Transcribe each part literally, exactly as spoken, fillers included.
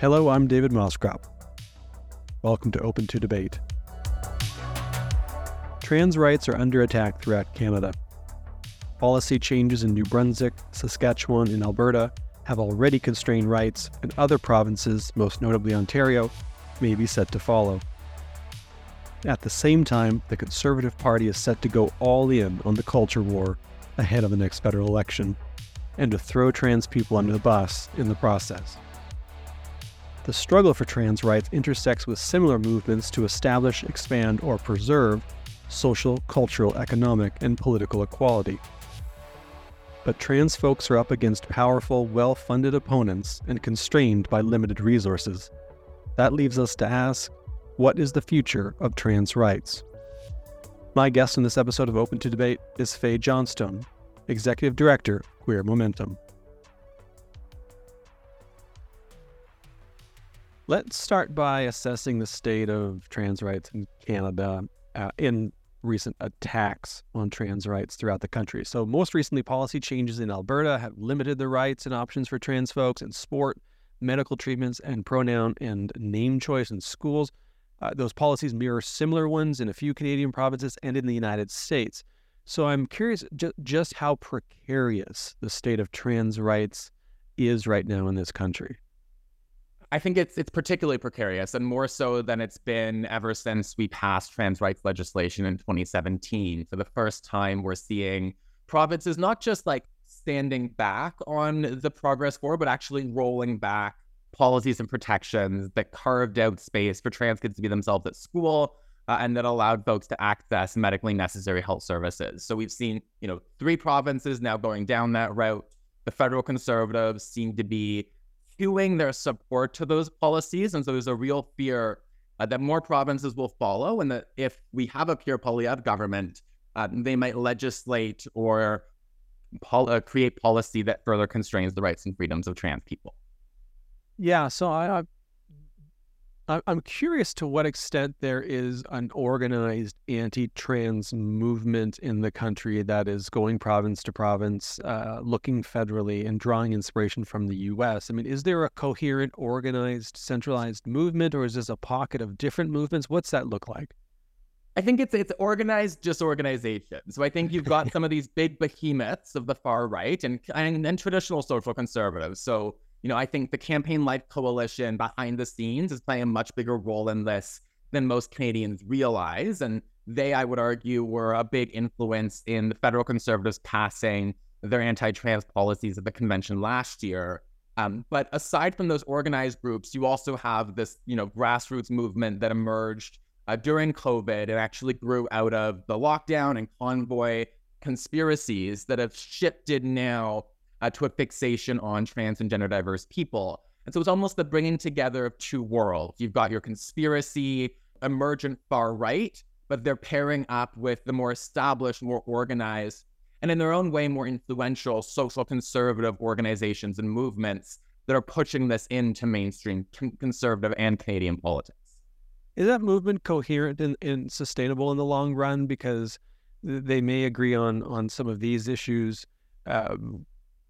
Hello, I'm David Moskrop. Welcome to Open to Debate. Trans rights are under attack throughout Canada. Policy changes in New Brunswick, Saskatchewan, and Alberta have already constrained rights, and other provinces, most notably Ontario, may be set to follow. At the same time, the Conservative Party is set to go all in on the culture war ahead of the next federal election, and to throw trans people under the bus in the process. The struggle for trans rights intersects with similar movements to establish, expand, or preserve social, cultural, economic, and political equality. But trans folks are up against powerful, well-funded opponents and constrained by limited resources. That leaves us to ask, what is the future of trans rights? My guest in this episode of Open to Debate is Faye Johnstone, Executive Director, Queer Momentum. Let's start by assessing the state of trans rights in Canada uh, in recent attacks on trans rights throughout the country. So most recently, policy changes in Alberta have limited the rights and options for trans folks in sport, medical treatments, and pronoun and name choice in schools. Uh, those policies mirror similar ones in a few Canadian provinces and in the United States. So I'm curious ju- just how precarious the state of trans rights is right now in this country. I think it's it's particularly precarious, and more so than it's been ever since we passed trans rights legislation in twenty seventeen. For the first time, we're seeing provinces not just like standing back on the progress forward, but actually rolling back policies and protections that carved out space for trans kids to be themselves at school uh, and that allowed folks to access medically necessary health services. So we've seen, you know, three provinces now going down that route. The federal Conservatives seem to be skewing their support to those policies. And so there's a real fear uh, that more provinces will follow, and that if we have a Pierre Poilievre government, uh, they might legislate or pol- uh, create policy that further constrains the rights and freedoms of trans people. Yeah, so I, I, I'm curious to what extent there is an organized anti-trans movement in the country that is going province to province, uh, looking federally and drawing inspiration from the U S. I mean, is there a coherent, organized, centralized movement, or is this a pocket of different movements? What's that look like? I think it's it's organized disorganization. So I think you've got some of these big behemoths of the far right and, and and traditional social conservatives. So, you know, I think the Campaign Life Coalition behind the scenes is playing a much bigger role in this than most Canadians realize. And they, I would argue, were a big influence in the federal Conservatives passing their anti-trans policies at the convention last year. Um, but aside from those organized groups, you also have this, you know, grassroots movement that emerged uh, during COVID and actually grew out of the lockdown and convoy conspiracies that have shifted now Uh, to a fixation on trans and gender diverse people. And so it's almost the bringing together of two worlds. You've got your conspiracy, emergent far right, but they're pairing up with the more established, more organized, and in their own way, more influential social conservative organizations and movements that are pushing this into mainstream con- conservative and Canadian politics. Is that movement coherent and, and sustainable in the long run? Because they may agree on, on some of these issues. Um,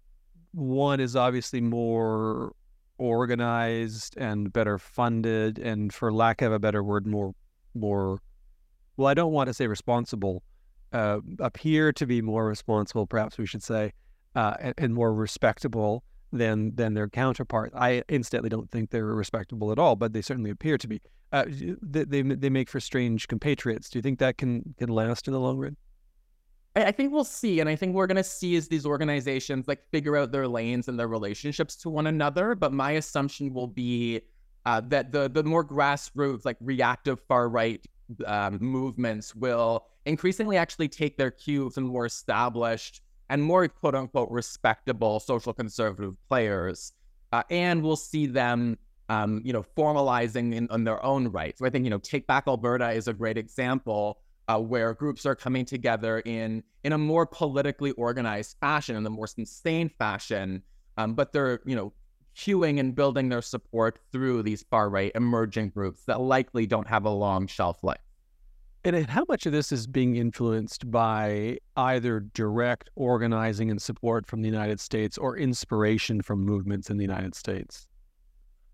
One is obviously more organized and better funded, and for lack of a better word, more, more. well, I don't want to say responsible, uh, appear to be more responsible, perhaps we should say, uh, and, and more respectable than than their counterpart. I instantly don't think they're respectable at all, but they certainly appear to be. Uh, they, they they make for strange compatriots. Do you think that can, can last in the long run? I think we'll see, and I think we're going to see as these organizations like figure out their lanes and their relationships to one another. But my assumption will be uh, that the the more grassroots, like reactive far right um, movements will increasingly actually take their cues from more established and more quote unquote respectable social conservative players, uh, and we'll see them um, you know formalizing in, in their own right. So I think you know Take Back Alberta is a great example. Uh, where groups are coming together in in a more politically organized fashion, in a more sustained fashion, um, but they're you know queuing and building their support through these far right emerging groups that likely don't have a long shelf life. And how much of this is being influenced by either direct organizing and support from the United States or inspiration from movements in the United States?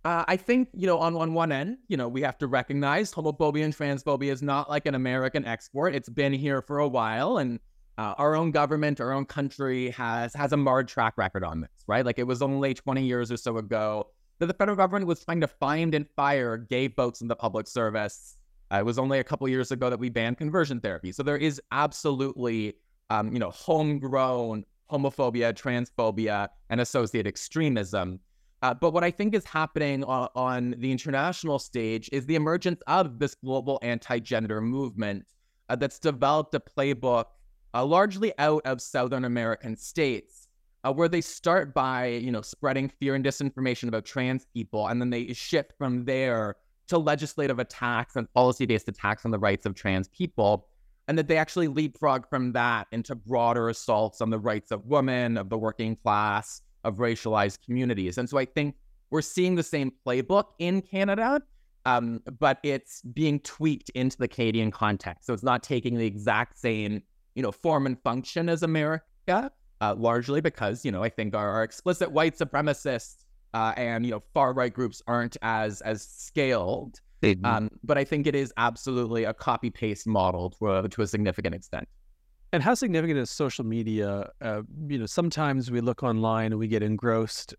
Uh, I think, you know, on, on one end, you know, we have to recognize homophobia and transphobia is not like an American export. It's been here for a while, and uh, our own government, our own country has has a marred track record on this, right? Like, it was only twenty years or so ago that the federal government was trying to find and fire gay folks in the public service. Uh, it was only a couple years ago that we banned conversion therapy. So there is absolutely, um, you know, homegrown homophobia, transphobia, and associated extremism. Uh, but what I think is happening on, on the international stage is the emergence of this global anti-gender movement uh, that's developed a playbook uh, largely out of Southern American states, uh, where they start by, you know, spreading fear and disinformation about trans people, and then they shift from there to legislative attacks and policy-based attacks on the rights of trans people, and that they actually leapfrog from that into broader assaults on the rights of women, of the working class, of racialized communities. And so I think we're seeing the same playbook in Canada, um, but it's being tweaked into the Canadian context. So it's not taking the exact same, you know, form and function as America, uh, largely because, you know, I think our, our explicit white supremacists uh, and, you know, far-right groups aren't as as scaled. Mm-hmm. Um, but I think it is absolutely a copy-paste model to a, to a significant extent. And how significant is social media? Uh, you know, sometimes we look online and we get engrossed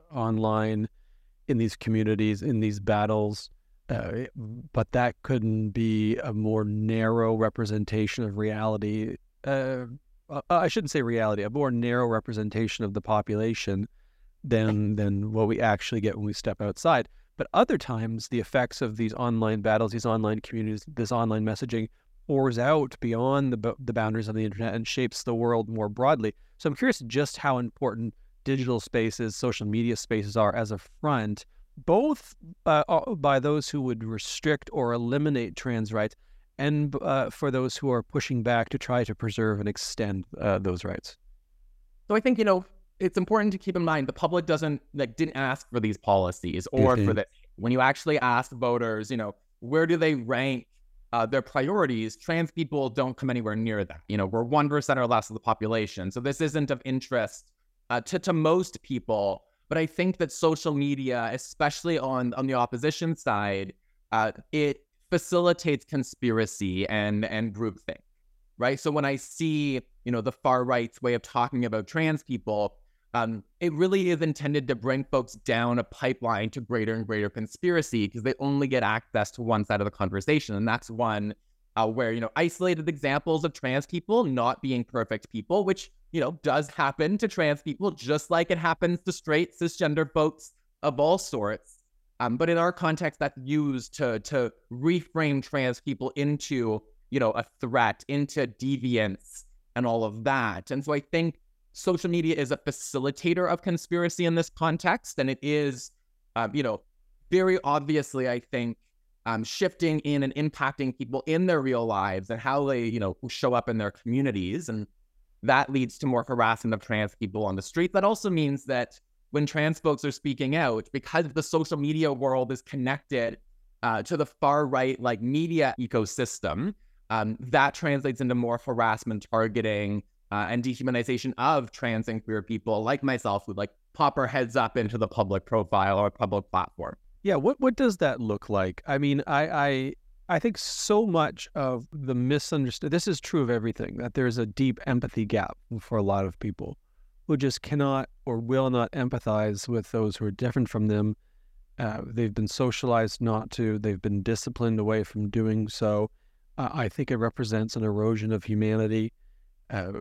online in these communities, in these battles, uh, but that couldn't be a more narrow representation of reality. Uh, I shouldn't say reality, a more narrow representation of the population than than what we actually get when we step outside. But other times, the effects of these online battles, these online communities, this online messaging pours out beyond the, the boundaries of the internet and shapes the world more broadly. So I'm curious just how important digital spaces, social media spaces are as a front, both uh, by those who would restrict or eliminate trans rights, and uh, for those who are pushing back to try to preserve and extend uh, those rights. So I think, you know, it's important to keep in mind the public doesn't, like, didn't ask for these policies or mm-hmm. for this. When you actually ask voters, you know, where do they rank Uh, their priorities, trans people don't come anywhere near that. You know, we're one percent or less of the population. So this isn't of interest uh, to, to most people. But I think that social media, especially on, on the opposition side, uh, it facilitates conspiracy and, and groupthink, right? So when I see, you know, the far right's way of talking about trans people, um, it really is intended to bring folks down a pipeline to greater and greater conspiracy, because they only get access to one side of the conversation. And that's one uh, where, you know, isolated examples of trans people not being perfect people, which, you know, does happen to trans people, just like it happens to straight cisgender folks of all sorts. Um, but in our context, that's used to, to reframe trans people into, you know, a threat, into deviance and all of that. And so I think social media is a facilitator of conspiracy in this context, and it is, um, you know, very obviously, I think, um, shifting in and impacting people in their real lives and how they, you know, show up in their communities, and that leads to more harassment of trans people on the street. That also means that when trans folks are speaking out, because the social media world is connected uh, to the far right, like, media ecosystem, um, that translates into more harassment, targeting, Uh, and dehumanization of trans and queer people like myself, who, like, pop our heads up into the public profile or public platform. Yeah, what what does that look like? I mean, I I, I think so much of the misunderstood, this is true of everything, that there's a deep empathy gap for a lot of people who just cannot or will not empathize with those who are different from them. Uh, they've been socialized not to, they've been disciplined away from doing so. Uh, I think it represents an erosion of humanity. Uh,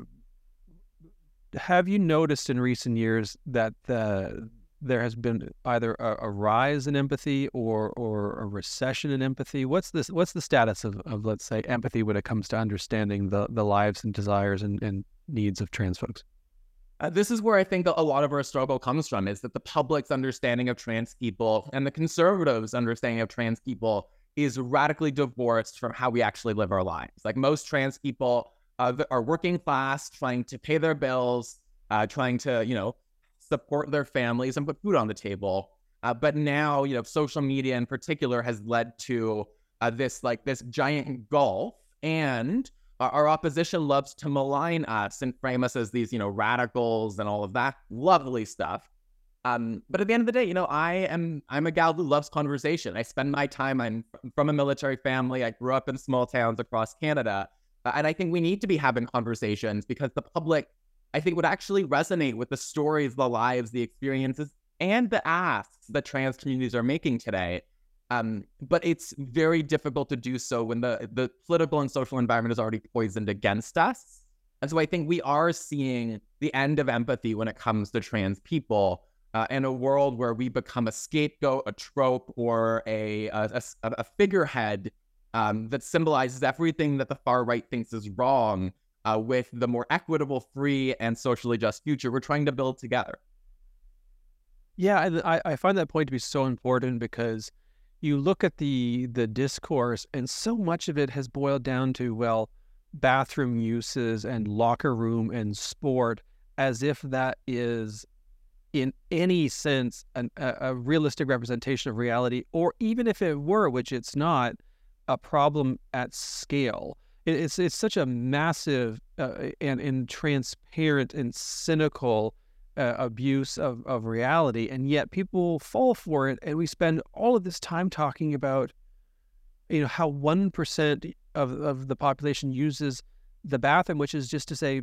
have you noticed in recent years that the, there has been either a, a rise in empathy or or a recession in empathy? What's this? What's the status of, of let's say, empathy when it comes to understanding the the lives and desires and, and needs of trans folks? Uh, this is where I think a lot of our struggle comes from, is that the public's understanding of trans people and the conservatives' understanding of trans people is radically divorced from how we actually live our lives. Like, most trans people Uh, are working class, trying to pay their bills, uh, trying to, you know, support their families and put food on the table. Uh, but now, you know, social media in particular has led to uh, this, like, this giant gulf, and our, our opposition loves to malign us and frame us as these, you know, radicals and all of that lovely stuff. Um, but at the end of the day, you know, I am I'm a gal who loves conversation. I spend my time. I'm from a military family. I grew up in small towns across Canada, uh, and I think we need to be having conversations because the public, I think, would actually resonate with the stories, the lives, the experiences, and the asks that trans communities are making today. Um, but it's very difficult to do so when the the political and social environment is already poisoned against us. And so I think we are seeing the end of empathy when it comes to trans people. Uh, in a world where we become a scapegoat, a trope, or a a, a, a figurehead um, that symbolizes everything that the far right thinks is wrong, uh, with the more equitable, free, and socially just future we're trying to build together. Yeah, I, I find that point to be so important because you look at the the discourse, and so much of it has boiled down to, well, bathroom uses and locker room and sport, as if that is in any sense an, a, a realistic representation of reality, or even if it were, which it's not, a problem at scale. It, it's it's such a massive uh, and, and transparent and cynical uh, abuse of, of reality, and yet people fall for it, and we spend all of this time talking about, you know, how one percent of, of the population uses the bathroom, which is just to say,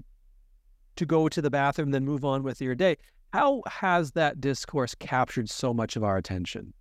to go to the bathroom, then move on with your day. How has that discourse captured so much of our attention?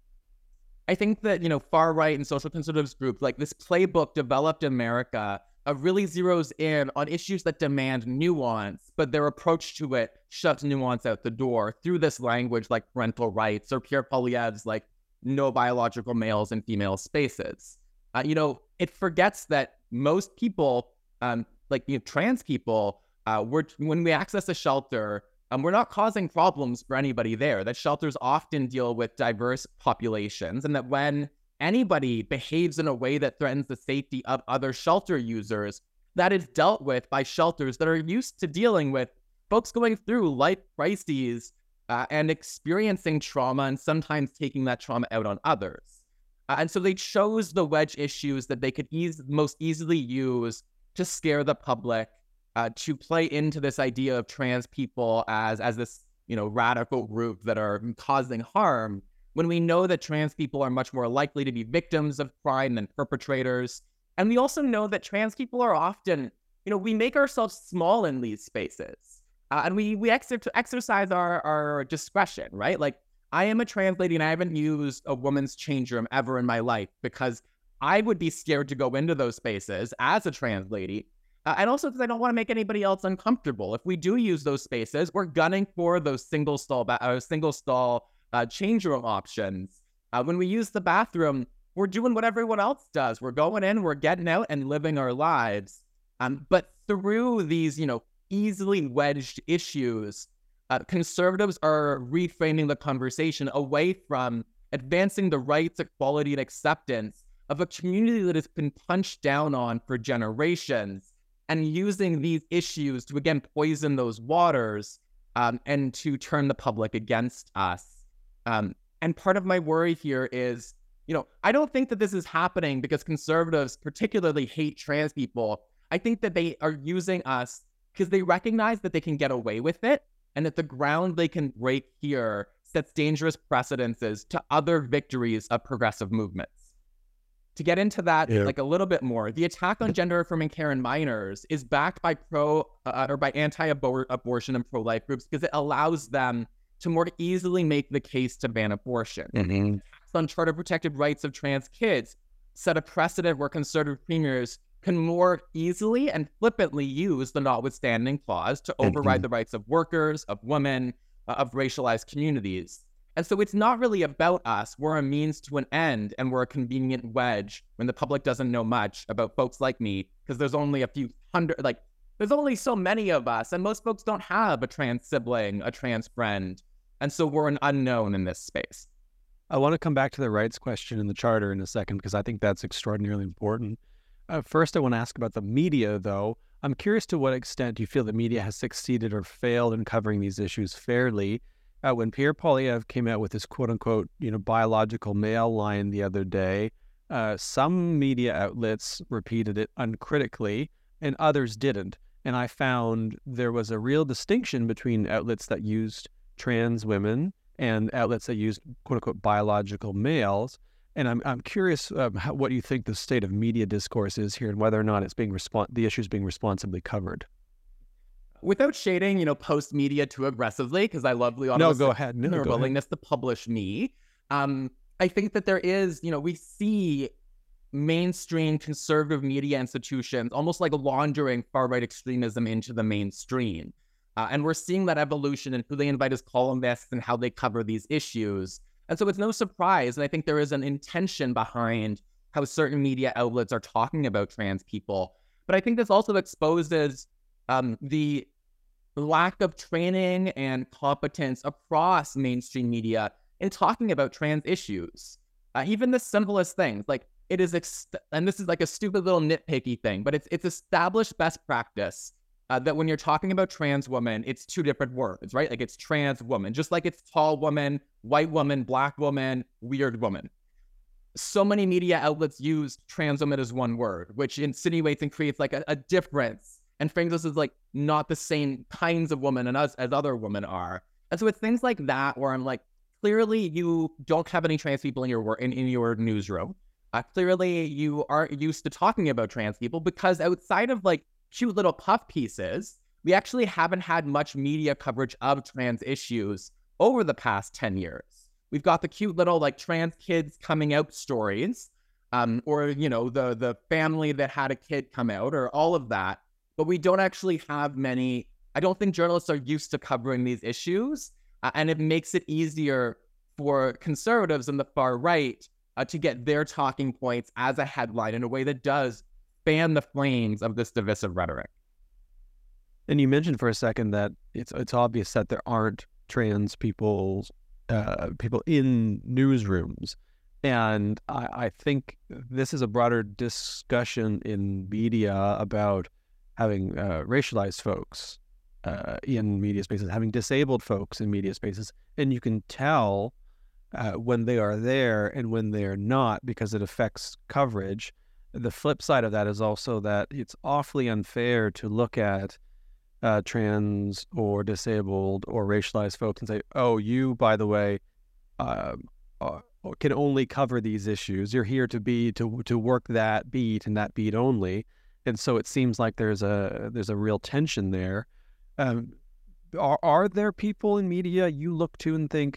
I think that, you know, far right and social conservatives groups, like this playbook developed in America, uh, really zeroes in on issues that demand nuance, but their approach to it shuts nuance out the door through this language like parental rights or Pierre Poilievre's like no biological males and female spaces. Uh, you know, it forgets that most people, um, like you know, trans people, uh, we're, when we access a shelter, Um, we're not causing problems for anybody there. That shelters often deal with diverse populations, and that when anybody behaves in a way that threatens the safety of other shelter users, that is dealt with by shelters that are used to dealing with folks going through life crises uh, and experiencing trauma and sometimes taking that trauma out on others. Uh, and so they chose the wedge issues that they could eas- most easily use to scare the public, Uh, to play into this idea of trans people as as this, you know, radical group that are causing harm, when we know that trans people are much more likely to be victims of crime than perpetrators. And we also know that trans people are often, you know, we make ourselves small in these spaces. Uh, and we we exer- exercise our, our discretion, right? Like, I am a trans lady and I haven't used a woman's change room ever in my life because I would be scared to go into those spaces as a trans lady. Uh, and also because I don't want to make anybody else uncomfortable. If we do use those spaces, we're gunning for those single stall, ba- uh, single stall uh, change room options. Uh, when we use the bathroom, we're doing what everyone else does. We're going in, we're getting out, and living our lives. Um, but through these, you know, easily wedged issues, uh, conservatives are reframing the conversation away from advancing the rights, equality, and acceptance of a community that has been punched down on for generations, and using these issues to, again, poison those waters um, and to turn the public against us. Um, and part of my worry here is, you know, I don't think that this is happening because conservatives particularly hate trans people. I think that they are using us because they recognize that they can get away with it, and that the ground they can break here sets dangerous precedences to other victories of progressive movements. To get into that yeah. like a little bit more, the attack on gender-affirming care in minors is backed by pro uh, or by anti-abortion and pro-life groups because it allows them to more easily make the case to ban abortion. Mm-hmm. Attacks on charter-protected rights of trans kids set a precedent where conservative premiers can more easily and flippantly use the notwithstanding clause to override mm-hmm. the rights of workers, of women, uh, of racialized communities. And so it's not really about us. We're a means to an end, and we're a convenient wedge when the public doesn't know much about folks like me, because there's only a few hundred, like, there's only so many of us, and most folks don't have a trans sibling, a trans friend. And so we're an unknown in this space. I want to come back to the rights question in the charter in a second, because I think that's extraordinarily important. Uh, first, I want to ask about the media, though. I'm curious to what extent you feel the media has succeeded or failed in covering these issues fairly. Uh, when Pierre Poilievre came out with his quote-unquote, you know, biological male line the other day, uh, some media outlets repeated it uncritically and others didn't. And I found there was a real distinction between outlets that used trans women and outlets that use quote unquote biological males. And I'm I'm curious um, how, what you think the state of media discourse is here, and whether or not it's being respon- the issue is being responsibly covered. Without shading, you know, post media too aggressively, because I love Leon. No, go ahead. No, their go willingness ahead. to publish me. Um, I think that there is, you know, we see mainstream conservative media institutions almost like laundering far-right extremism into the mainstream. Uh, and we're seeing that evolution in who they invite as columnists and how they cover these issues. And so it's no surprise, and I think there is an intention behind how certain media outlets are talking about trans people. But I think this also exposes um, the lack of training and competence across mainstream media in talking about trans issues. Uh, even the simplest things, like it is, ex- and this is like a stupid little nitpicky thing, but it's it's established best practice uh, that when you're talking about trans woman, it's two different words, right? Like it's trans woman, just like it's tall woman, white woman, black woman, weird woman. So many media outlets use trans woman as one word, which insinuates and creates like a, a difference and frames us as like not the same kinds of women and us as other women are. And so it's things like that where I'm like, clearly you don't have any trans people in your work in, in your newsroom. Uh, clearly you aren't used to talking about trans people, because outside of like cute little puff pieces, we actually haven't had much media coverage of trans issues over the past ten years. We've got the cute little like trans kids coming out stories, um, or, you know, the, the family that had a kid come out, or all of that. But we don't actually have many. I don't think journalists are used to covering these issues. Uh, and it makes it easier for conservatives and the far right uh, to get their talking points as a headline in a way that does fan the flames of this divisive rhetoric. And you mentioned for a second that it's it's obvious that there aren't trans people uh, people in newsrooms, and I, I think this is a broader discussion in media about having uh, racialized folks uh, in media spaces, having disabled folks in media spaces, and you can tell uh, when they are there and when they are not, because it affects coverage. The flip side of that is also that it's awfully unfair to look at uh, trans or disabled or racialized folks and say, oh, you, by the way, uh, uh, can only cover these issues. You're here to be to to work that beat and that beat only. And so it seems like there's a there's a real tension there. Um, are are there people in media you look to and think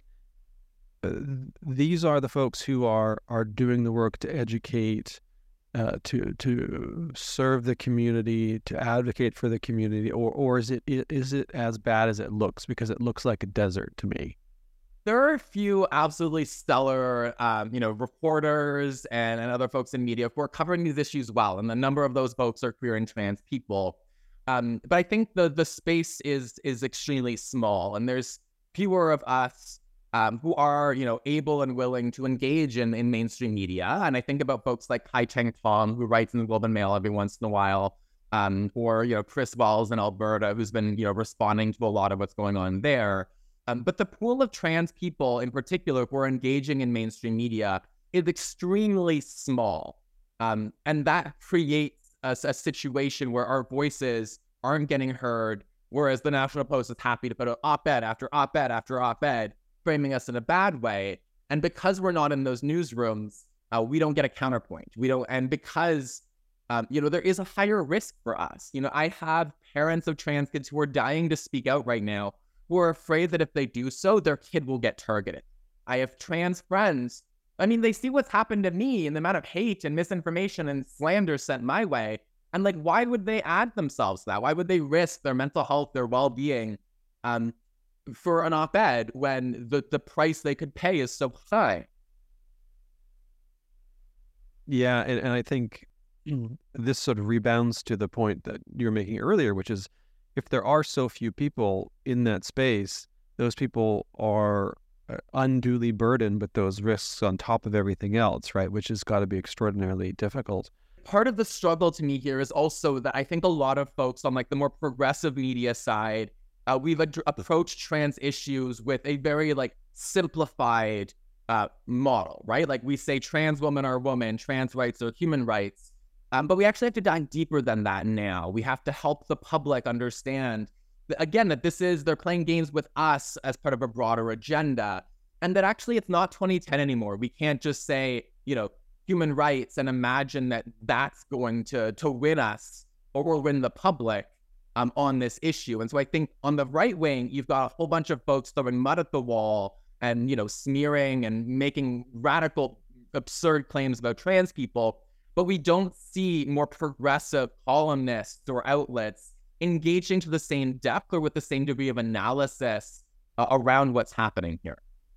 uh, these are the folks who are are doing the work to educate, uh, to to serve the community, to advocate for the community, or or is it is it as bad as it looks, because it looks like a desert to me? There are a few absolutely stellar, um, you know, reporters and, and other folks in media who are covering these issues well, and the number of those folks are queer and trans people. Um, but I think the the space is is extremely small, and there's fewer of us um, who are, you know, able and willing to engage in, in mainstream media. And I think about folks like Kai Cheng Tong, who writes in the Globe and Mail every once in a while, um, or, you know, Chris Walls in Alberta, who's been, you know, responding to a lot of what's going on there. Um, but the pool of trans people in particular who are engaging in mainstream media is extremely small. Um, and that creates a, a situation where our voices aren't getting heard, whereas the National Post is happy to put an op-ed after op-ed after op-ed, framing us in a bad way. And because we're not in those newsrooms, uh, we don't get a counterpoint. We don't, and because, um, you know, there is a higher risk for us. You know, I have parents of trans kids who are dying to speak out right now, who are afraid that if they do so, their kid will get targeted. I have trans friends. I mean, they see what's happened to me and the amount of hate and misinformation and slander sent my way. And like, why would they add themselves to that? Why would they risk their mental health, their well-being um, for an op-ed when the, the price they could pay is so high? Yeah, and, and I think this sort of rebounds to the point that you were making earlier, which is, if there are so few people in that space, those people are unduly burdened with those risks on top of everything else, right? Which has got to be extraordinarily difficult. Part of the struggle to me here is also that I think a lot of folks on like the more progressive media side, uh, we've ad- approached trans issues with a very like simplified uh, model, right? Like we say trans women are women, trans rights are human rights. Um, but we actually have to dive deeper than that now. We have to help the public understand, that, again, that this is, they're playing games with us as part of a broader agenda. and that actually it's not twenty ten anymore. We can't just say, you know, human rights and imagine that that's going to to win us or win the public um, on this issue. And so I think on the right wing, you've got a whole bunch of folks throwing mud at the wall and, you know, smearing and making radical, absurd claims about trans people. But we don't see more progressive columnists or outlets engaging to the same depth or with the same degree of analysis uh, around what's happening here.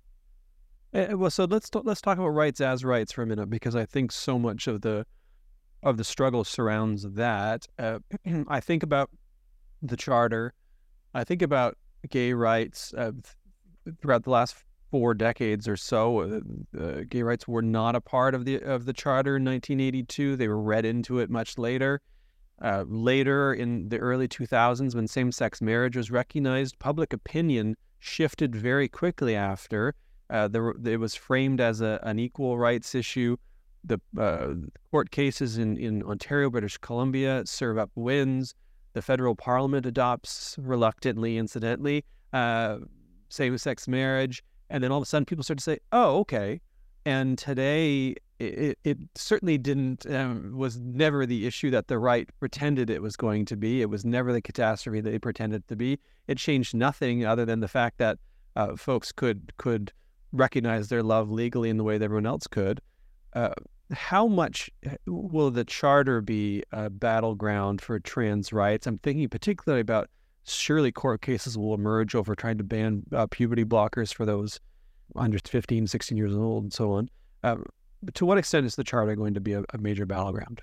Uh, well, so let's t- let's talk about rights as rights for a minute, because I think so much of the of the struggle surrounds that. Uh, I think about the Charter. I think about gay rights. Uh, th- throughout the last four decades or so, uh, uh, gay rights were not a part of the of the Charter in nineteen eighty-two. They were read into it much later. Uh, later in the early two thousands, when same-sex marriage was recognized, public opinion shifted very quickly after. Uh, there, it was framed as a, an equal rights issue. The uh, court cases in, in Ontario, British Columbia serve up wins. The federal parliament adopts, reluctantly, incidentally, uh, same-sex marriage. And then all of a sudden people start to say, oh, okay. And today, it, it certainly didn't, um, was never the issue that the right pretended it was going to be. It was never the catastrophe they pretended it to be. It changed nothing other than the fact that uh, folks could could recognize their love legally in the way that everyone else could. Uh, how much will the Charter be a battleground for trans rights? I'm thinking particularly about surely court cases will emerge over trying to ban uh, puberty blockers for those under fifteen, sixteen years old and so on. Um, but to what extent is the Charter going to be a, a major battleground?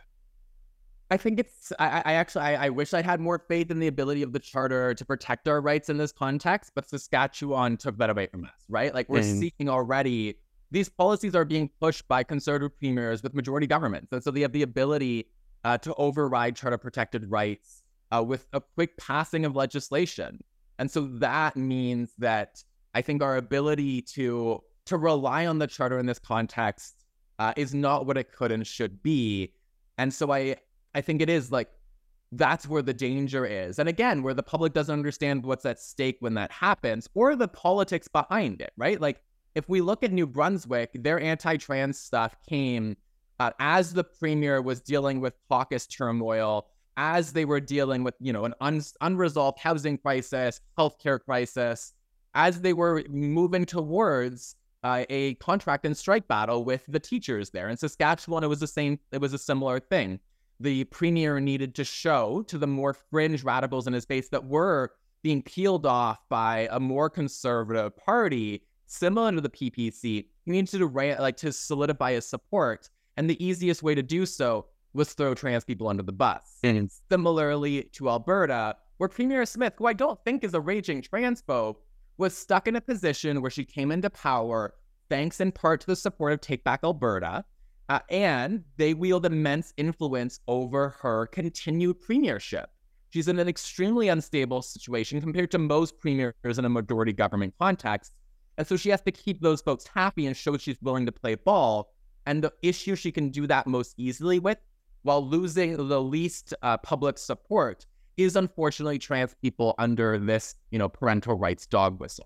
I think it's, I, I actually, I, I wish I had more faith in the ability of the Charter to protect our rights in this context, but Saskatchewan took that away from us, right? Like we're And- seeing already, these policies are being pushed by conservative premiers with majority governments. And so they have the ability uh, to override Charter protected rights uh, with a quick passing of legislation. And so that means that I think our ability to, to rely on the Charter in this context uh, is not what it could and should be. And so I, I think it is like, that's where the danger is. And again, where the public doesn't understand what's at stake when that happens, or the politics behind it, right? Like if we look at New Brunswick, their anti-trans stuff came uh, as the premier was dealing with caucus turmoil, as they were dealing with, you know, an un- unresolved housing crisis, healthcare crisis, as they were moving towards uh, a contract and strike battle with the teachers there. In Saskatchewan, it was the same, it was a similar thing. The premier needed to show to the more fringe radicals in his base that were being peeled off by a more conservative party, similar to the P P C. He needed to like to solidify his support, and the easiest way to do so was throw trans people under the bus. And similarly to Alberta, where Premier Smith, who I don't think is a raging transphobe, was stuck in a position where she came into power thanks in part to the support of Take Back Alberta. Uh, and they wield immense influence over her continued premiership. She's in an extremely unstable situation compared to most premiers in a majority government context. And so she has to keep those folks happy and show she's willing to play ball. And the issue she can do that most easily with, while losing the least uh, public support, is unfortunately trans people under this, you know, parental rights dog whistle.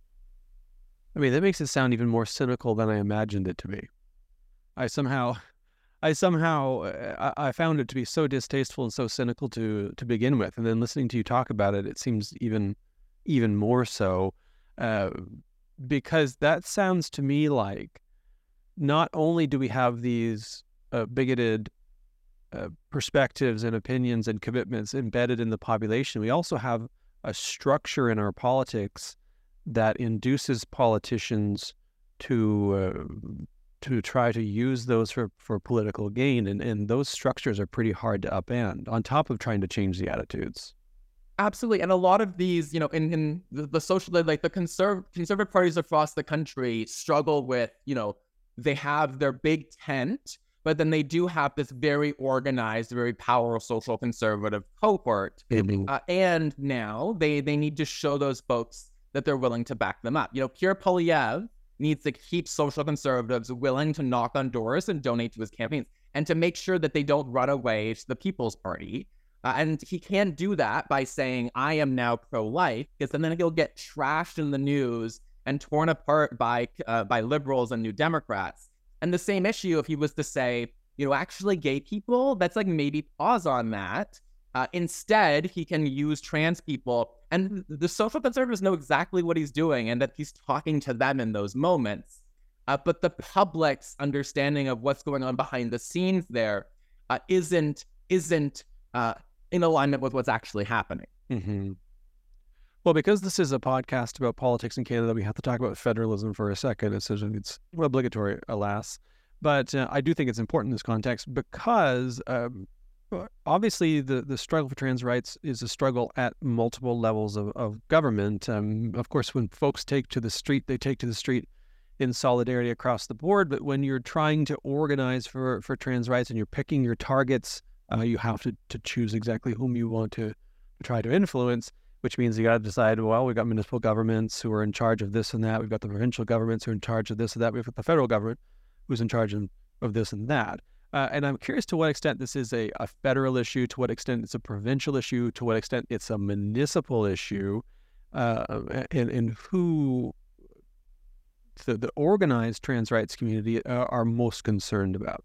I mean, that makes it sound even more cynical than I imagined it to be. I somehow, I somehow, uh, I found it to be so distasteful and so cynical to to begin with, and then listening to you talk about it, it seems even, even more so, uh, because that sounds to me like not only do we have these uh, bigoted uh, perspectives and opinions and commitments embedded in the population, we also have a structure in our politics that induces politicians to. Uh, to try to use those for, for political gain. And, and those structures are pretty hard to upend, on top of trying to change the attitudes. Absolutely. And a lot of these, you know, in, in the, the social, like the conserv- conservative parties across the country struggle with, you know, they have their big tent, but then they do have this very organized, very powerful social conservative cohort. Mm-hmm. Uh, and now they, they need to show those folks that they're willing to back them up. You know, Pierre Poilievre needs to keep social conservatives willing to knock on doors and donate to his campaigns, and to make sure that they don't run away to the People's Party. Uh, and he can't do that by saying, I am now pro-life, because then he'll get trashed in the news and torn apart by uh, by liberals and New Democrats. And the same issue, if he was to say, you know, actually gay people, that's like maybe pause on that. Uh, instead, he can use trans people. And the social conservatives know exactly what he's doing and that he's talking to them in those moments. Uh, but the public's understanding of what's going on behind the scenes there uh, isn't isn't uh, in alignment with what's actually happening. Mm-hmm. Well, because this is a podcast about politics in Canada, we have to talk about federalism for a second. It's, it's obligatory, alas. But uh, I do think it's important in this context because um, obviously the, the struggle for trans rights is a struggle at multiple levels of, of government. Um, of course, when folks take to the street, they take to the street in solidarity across the board. But when you're trying to organize for, for trans rights and you're picking your targets, uh, you have to, to choose exactly whom you want to, to try to influence, which means you got to decide, well, we've got municipal governments who are in charge of this and that. We've got the provincial governments who are in charge of this and that. We've got the federal government who's in charge of, of this and that. Uh, and I'm curious to what extent this is a, a federal issue, to what extent it's a provincial issue, to what extent it's a municipal issue, uh, and, and who the, the organized trans rights community uh, are most concerned about.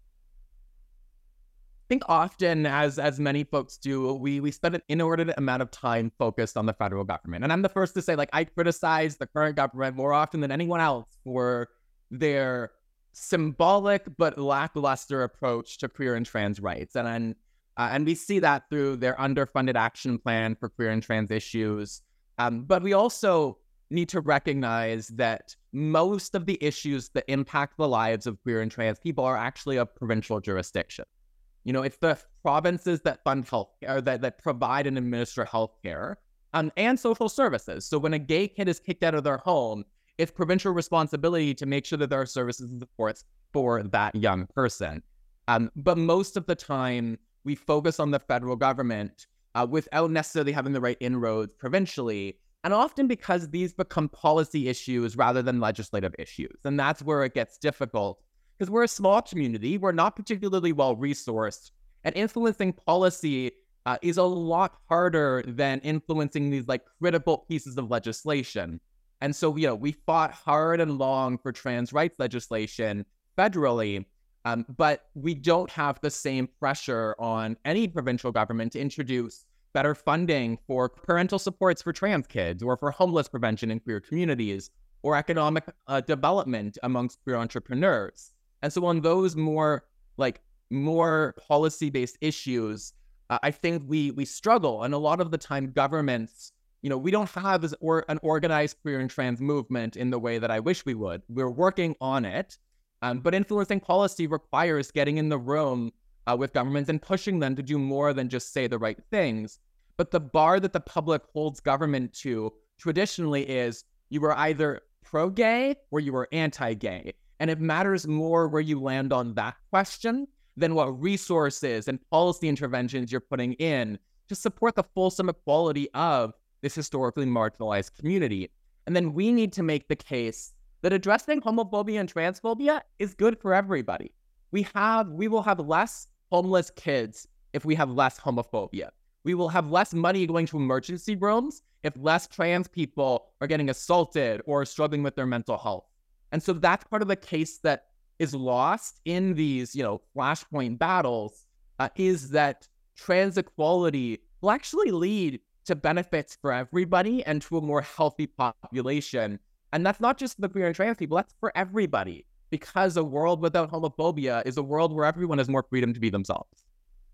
I think often, as as many folks do, we we spend an inordinate amount of time focused on the federal government. And I'm the first to say, like, I criticize the current government more often than anyone else for their symbolic but lackluster approach to queer and trans rights. And and, uh, and we see that through their underfunded action plan for queer and trans issues. Um, but we also need to recognize that most of the issues that impact the lives of queer and trans people are actually of provincial jurisdiction. You know, it's the provinces that fund health care, that, that provide and administer health care um, and social services. So when a gay kid is kicked out of their home, it's provincial responsibility to make sure that there are services and supports for that young person. Um, but most of the time, we focus on the federal government uh, without necessarily having the right inroads provincially, and often because these become policy issues rather than legislative issues. And that's where it gets difficult, because we're a small community, we're not particularly well-resourced, and influencing policy uh, is a lot harder than influencing these like critical pieces of legislation. And so, you know, we fought hard and long for trans rights legislation federally, um, but we don't have the same pressure on any provincial government to introduce better funding for parental supports for trans kids, or for homeless prevention in queer communities, or economic uh, development amongst queer entrepreneurs. And so on those more like more policy-based issues, uh, I think we we struggle. And a lot of the time governments, you know, we don't have as or an organized queer and trans movement in the way that I wish we would. We're working on it, um, but influencing policy requires getting in the room uh, with governments and pushing them to do more than just say the right things. But the bar that the public holds government to traditionally is you were either pro-gay or you were anti-gay. And it matters more where you land on that question than what resources and policy interventions you're putting in to support the fulsome equality of this historically marginalized community. And then we need to make the case that addressing homophobia and transphobia is good for everybody. We have, we will have less homeless kids if we have less homophobia. We will have less money going to emergency rooms if less trans people are getting assaulted or struggling with their mental health. And so that's part of the case that is lost in these, you know, flashpoint battles, uh, is that trans equality will actually lead to benefits for everybody and to a more healthy population. And that's not just for the queer and trans people, that's for everybody. Because a world without homophobia is a world where everyone has more freedom to be themselves.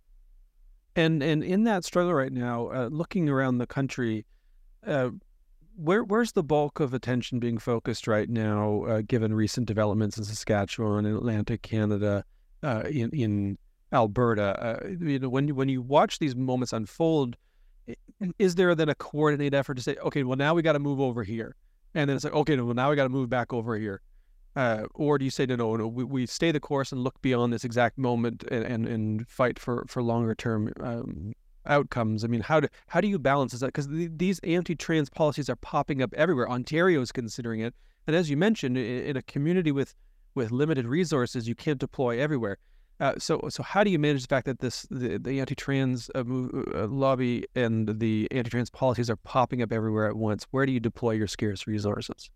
And and in that struggle right now, uh, looking around the country, uh, where where's the bulk of attention being focused right now, uh, given recent developments in Saskatchewan, in Atlantic Canada, uh, in in Alberta? Uh, you know, when you, when you watch these moments unfold, is there then a coordinated effort to say, okay, well now we got to move over here, and then it's like, okay, well now we got to move back over here? Uh, or do you say, no, no, no we, we stay the course and look beyond this exact moment and, and, and fight for, for longer term um, outcomes? I mean, how do how do you balance this? Because the, these anti-trans policies are popping up everywhere. Ontario is considering it. And as you mentioned, in, in a community with, with limited resources, you can't deploy everywhere. Uh, so so how do you manage the fact that this the, the anti-trans uh, move, uh, lobby and the anti-trans policies are popping up everywhere at once? Where do you deploy your scarce resources?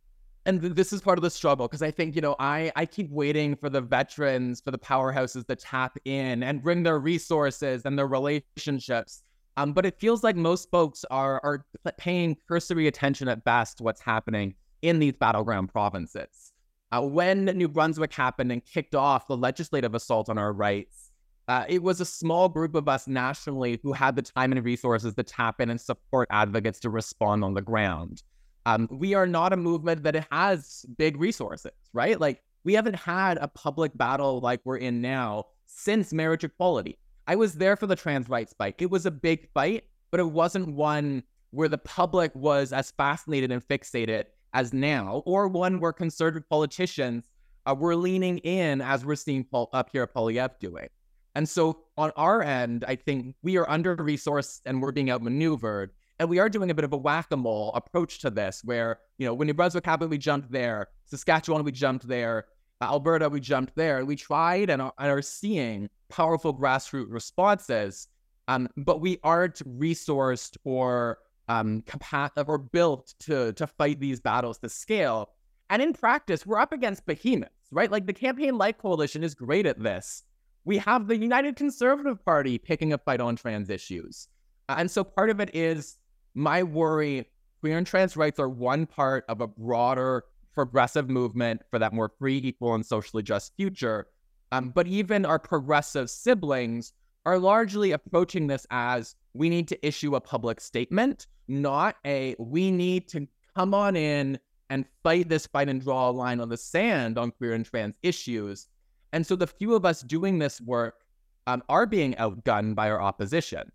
And th- this is part of the struggle because I think, you know, I, I keep waiting for the veterans, for the powerhouses to tap in and bring their resources and their relationships. Um, but it feels like most folks are, are paying cursory attention at best to what's happening in these battleground provinces. Uh, when New Brunswick happened and kicked off the legislative assault on our rights, uh, it was a small group of us nationally who had the time and resources to tap in and support advocates to respond on the ground. Um, we are not a movement that has big resources, right? Like, we haven't had a public battle like we're in now since marriage equality. I was there for the trans rights fight. It was a big fight, but it wasn't one where the public was as fascinated and fixated as now, or one where conservative politicians uh, were leaning in as we're seeing Paul, up here at Poilievre doing. And so on our end, I think we are under-resourced and we're being outmaneuvered. And we are doing a bit of a whack-a-mole approach to this where, you know, when New Brunswick happened, we jumped there. Saskatchewan, we jumped there. Uh, Alberta, we jumped there. We tried and are, and are seeing powerful grassroots responses, um, but we aren't resourced or um, capa- or built to, to fight these battles to scale. And in practice, we're up against behemoths, right? Like, the Campaign Life Coalition is great at this. We have the United Conservative Party picking a fight on trans issues. Uh, and so part of it is my worry. Queer and trans rights are one part of a broader progressive movement for that more free, equal, and socially just future. Um, but even our progressive siblings are largely approaching this as we need to issue a public statement, not a we need to come on in and fight this fight and draw a line on the sand on queer and trans issues. And so the few of us doing this work um, are being outgunned by our opposition.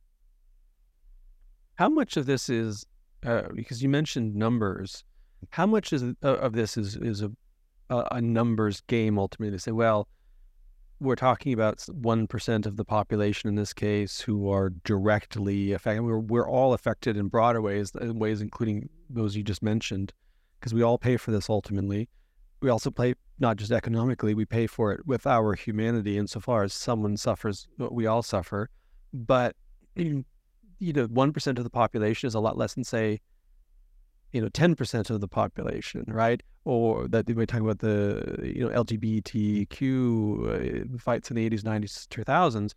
How much of this is, uh, because you mentioned numbers, how much is uh, of this is is a, a numbers game ultimately? To say, well, we're talking about one percent of the population in this case who are directly affected. We're, we're all affected in broader ways, in ways including those you just mentioned, because we all pay for this ultimately. We also pay not just economically, we pay for it with our humanity insofar as someone suffers, we all suffer. But you know, one percent of the population is a lot less than, say, you know, ten percent of the population, right? Or that we're talking about the, you know, L G B T Q uh, fights in the eighties, nineties, two thousands,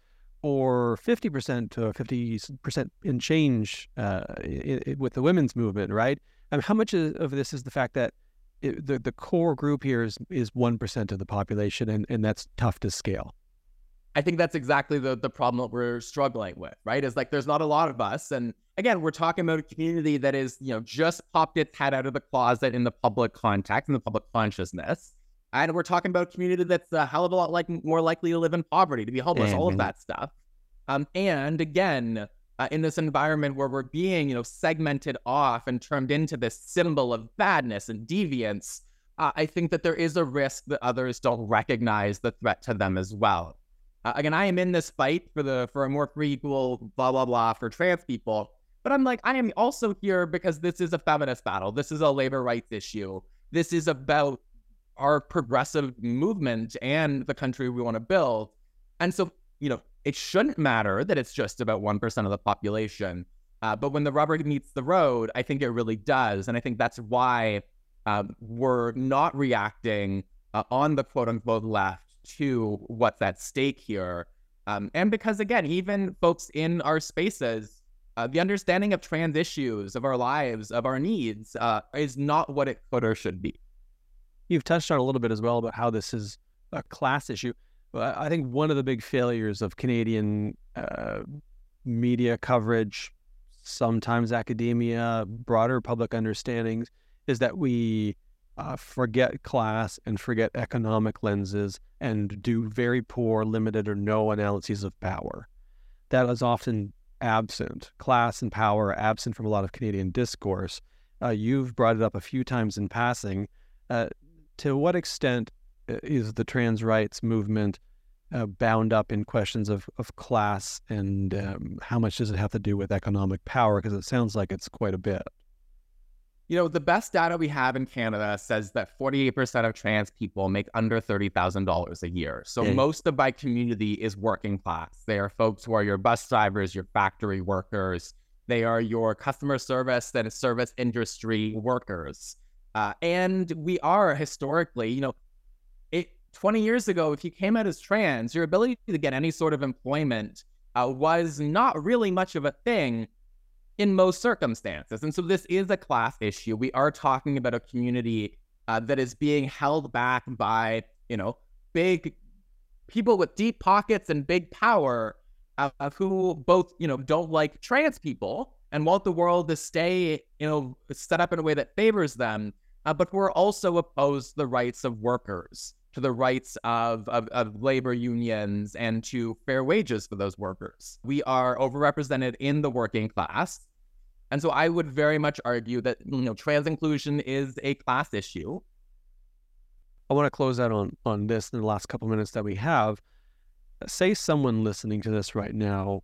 or fifty percent to fifty percent in change uh, i i with the women's movement, right? I mean, how much of this is the fact that it, the, the core group here is, is one percent of the population, and, and that's tough to scale? I think that's exactly the, the problem that we're struggling with, right? Is like, there's not a lot of us. And again, we're talking about a community that is, you know, just popped its head out of the closet in the public context, in the public consciousness. And we're talking about a community that's a hell of a lot like more likely to live in poverty, to be homeless, mm-hmm. all of that stuff. Um, and again, uh, in this environment where we're being, you know, segmented off and turned into this symbol of badness and deviance, uh, I think that there is a risk that others don't recognize the threat to them as well. Uh, again, I am in this fight for the for a more free, equal, blah, blah, blah for trans people. But I'm like, I am also here because this is a feminist battle. This is a labor rights issue. This is about our progressive movement and the country we want to build. And so, you know, it shouldn't matter that it's just about one percent of the population. Uh, but when the rubber meets the road, I think it really does. And I think that's why um, we're not reacting uh, on the quote unquote left to what's at stake here. Um, and because, again, even folks in our spaces, uh, the understanding of trans issues, of our lives, of our needs, uh, is not what it could or should be. You've touched on a little bit as well about how this is a class issue. I think one of the big failures of Canadian uh, media coverage, sometimes academia, broader public understandings, is that we Uh, forget class and forget economic lenses and do very poor, limited, or no analyses of power. That is often absent. Class and power are absent from a lot of Canadian discourse. Uh, you've brought it up a few times in passing. Uh, to what extent is the trans rights movement uh, bound up in questions of, of class, and um, how much does it have to do with economic power? Because it sounds like it's quite a bit. You know, the best data we have in Canada says that forty-eight percent of trans people make under thirty thousand dollars a year. So yeah. Most of my community is working class. They are folks who are your bus drivers, your factory workers. They are your customer service and service industry workers. Uh, and we are historically, you know, it, twenty years ago, if you came out as trans, your ability to get any sort of employment uh, was not really much of a thing in most circumstances. And so this is a class issue. We are talking about a community uh, that is being held back by, you know, big people with deep pockets and big power uh, who both, you know, don't like trans people and want the world to stay, you know, set up in a way that favors them, uh, but who are also opposed to the rights of workers, to the rights of, of, of labor unions, and to fair wages for those workers. We are overrepresented in the working class. And so I would very much argue that, you know, trans inclusion is a class issue. I want to close out on, on this in the last couple minutes that we have. Say someone listening to this right now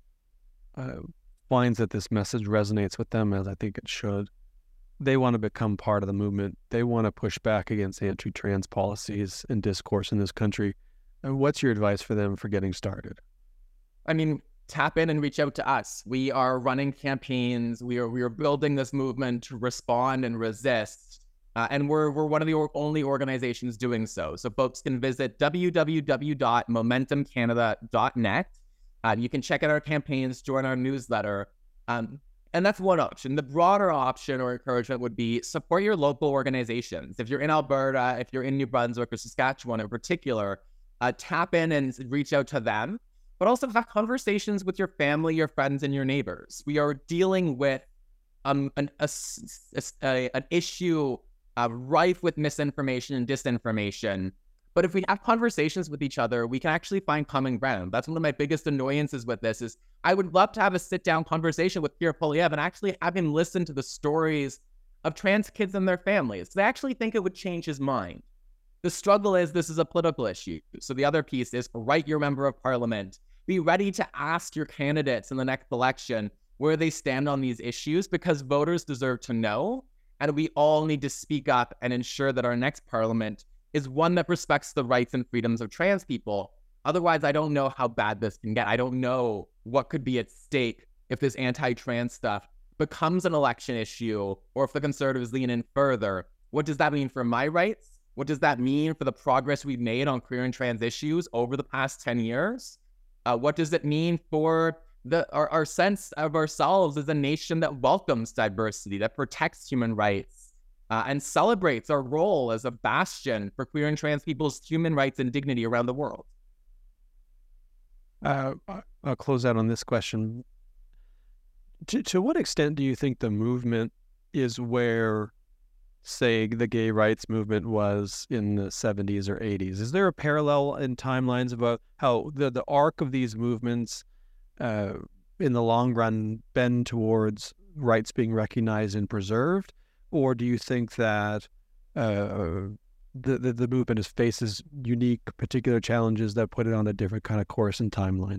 uh, finds that this message resonates with them, as I think it should. They want to become part of the movement. They want to push back against anti-trans policies and discourse in this country. And what's your advice for them for getting started? I mean, tap in and reach out to us. We are running campaigns. We are we are building this movement to respond and resist. Uh, and we're we're one of the or- only organizations doing so. So folks can visit w w w dot momentum canada dot net. Uh, you can check out our campaigns, join our newsletter. Um, And that's one option. The broader option or encouragement would be support your local organizations. If you're in Alberta, if you're in New Brunswick or Saskatchewan in particular, uh, tap in and reach out to them, but also have conversations with your family, your friends, and your neighbors. We are dealing with um, an, a, a, an issue uh, rife with misinformation and disinformation. But if we have conversations with each other, we can actually find common ground. That's one of my biggest annoyances with this is I would love to have a sit-down conversation with Pierre Poilievre and actually have him listen to the stories of trans kids and their families. They actually think it would change his mind. The struggle is this is a political issue. So the other piece is write your member of parliament. Be ready to ask your candidates in the next election where they stand on these issues, because voters deserve to know. And we all need to speak up and ensure that our next parliament is one that respects the rights and freedoms of trans people. Otherwise, I don't know how bad this can get. I don't know what could be at stake if this anti-trans stuff becomes an election issue, or if the Conservatives lean in further. What does that mean for my rights? What does that mean for the progress we've made on queer and trans issues over the past ten years? Uh, what does it mean for the our, our sense of ourselves as a nation that welcomes diversity, that protects human rights, uh, and celebrates our role as a bastion for queer and trans people's human rights and dignity around the world? Uh, I'll close out on this question. To, to what extent do you think the movement is where, say, the gay rights movement was in the seventies or eighties? Is there a parallel in timelines about how the, the arc of these movements uh, in the long run bend towards rights being recognized and preserved? Or do you think that uh, the, the, the movement is, faces unique, particular challenges that put it on a different kind of course and timeline?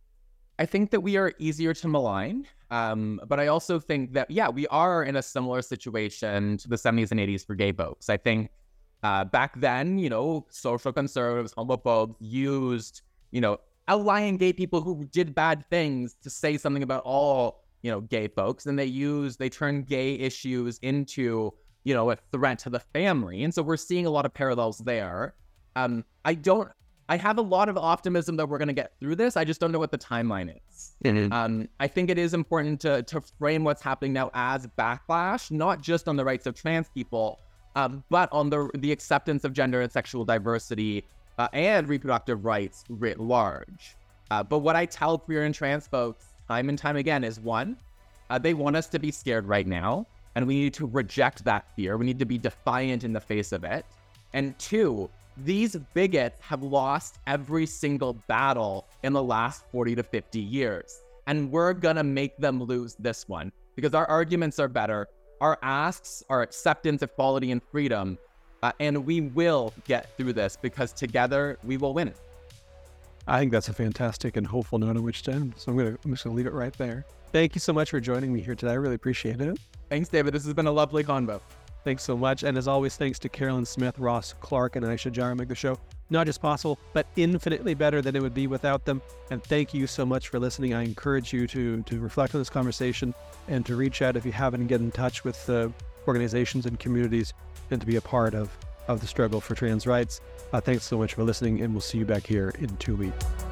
I think that we are easier to malign, um, but I also think that, yeah, we are in a similar situation to the seventies and eighties for gay folks. I think uh, back then, you know, social conservatives, homophobes used, you know, outlying gay people who did bad things to say something about all, you know, gay folks. And they used, they turned gay issues into, you know, a threat to the family. And so we're seeing a lot of parallels there. Um, I don't, I have a lot of optimism that we're going to get through this. I just don't know what the timeline is. Mm-hmm. Um, I think it is important to to frame what's happening now as backlash, not just on the rights of trans people, um, but on the the acceptance of gender and sexual diversity uh, and reproductive rights writ large. Uh, but what I tell queer and trans folks time and time again is, one, uh, they want us to be scared right now, and we need to reject that fear. We need to be defiant in the face of it. And two, these bigots have lost every single battle in the last forty to fifty years. And we're gonna make them lose this one because our arguments are better. Our asks are acceptance, equality, and freedom. Uh, and we will get through this because together we will win. I think that's a fantastic and hopeful note on which to end. So I'm gonna, I'm just gonna leave it right there. Thank you so much for joining me here today. I really appreciate it. Thanks, David. This has been a lovely convo. Thanks so much. And as always, thanks to Carolyn Smith, Ross Clark, and Aisha Jara make the show not just possible, but infinitely better than it would be without them. And thank you so much for listening. I encourage you to to reflect on this conversation and to reach out if you haven't, get in touch with uh, organizations and communities and to be a part of, of the struggle for trans rights. Uh, thanks so much for listening, and we'll see you back here in two weeks.